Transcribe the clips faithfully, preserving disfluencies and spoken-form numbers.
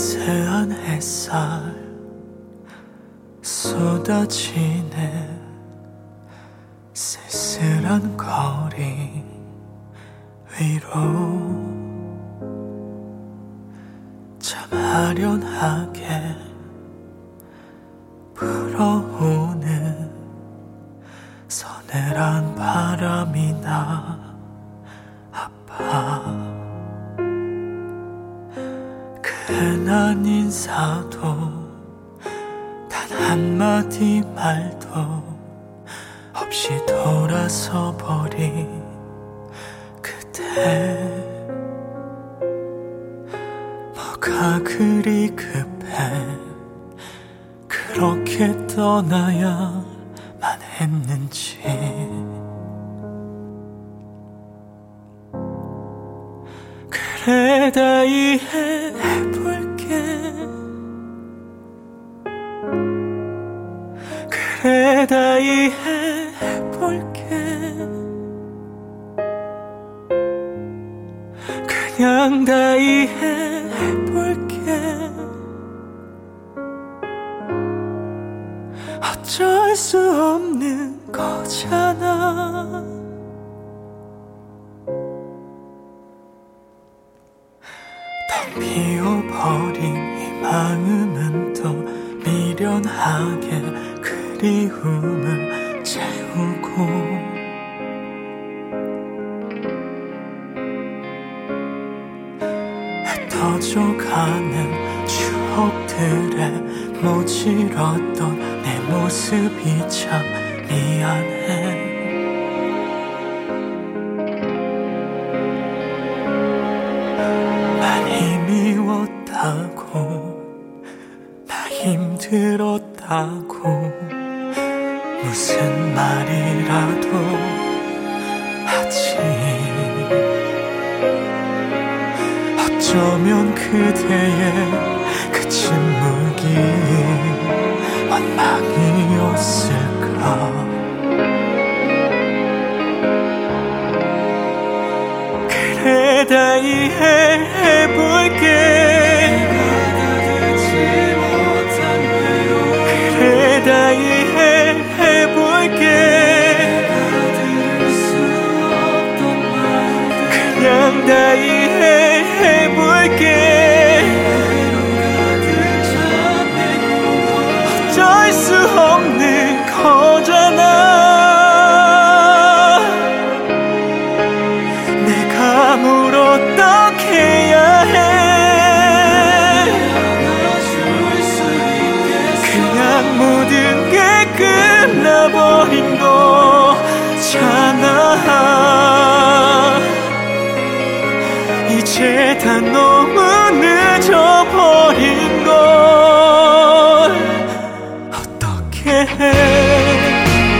미세한 햇살 쏟아지는 쓸쓸한 거리 위로 참 아련하게 불어오는 서늘한 바람이 나 아파. 흔한 인사도 단 한마디 말도 없이 돌아서 버린 그대, 뭐가 그리 급해 그렇게 떠나야만 했는지. 그래 다 이해해볼게, 그래 다 이해해볼게, 그냥 다 이해해볼게. 어쩔 수 없는 거잖아. 텅 비어버린 이 마음은 또 미련하게 그리움을 채우고 흩어져가는 추억들에 모질었던 내 모습이 참 미안해. 많이 미웠다고, 나 힘들었다고 무슨 말이라도 하지. 어쩌면 그대의 그 침묵이 원망이었을까. 그래 다 이해해볼게, 그래 다 이해해볼게, 그냥 다 이해해볼게. 어쩔 수 없는 거잖아. 내가 뭘 어떻게 해야 해. 그냥 모든 게 끝나버린 거잖아. 이제 다 너무 늦어버린 걸 어떻게 해.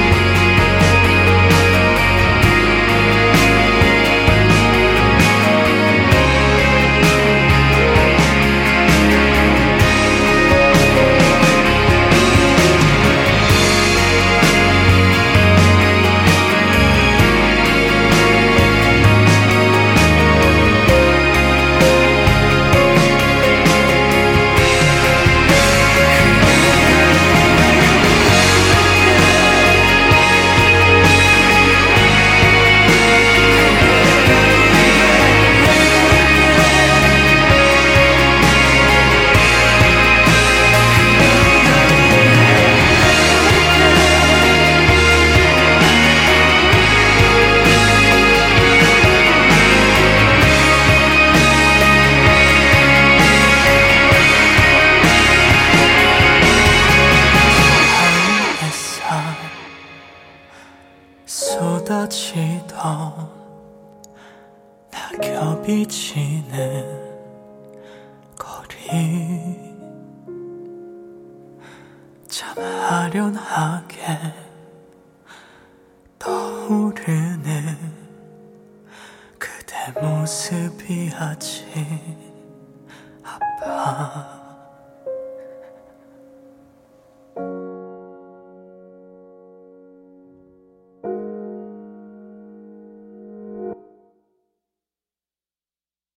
쏟아지던 낙엽이 지는 거리, 참 아련하게 떠오르는 그대 모습이 아직 아파.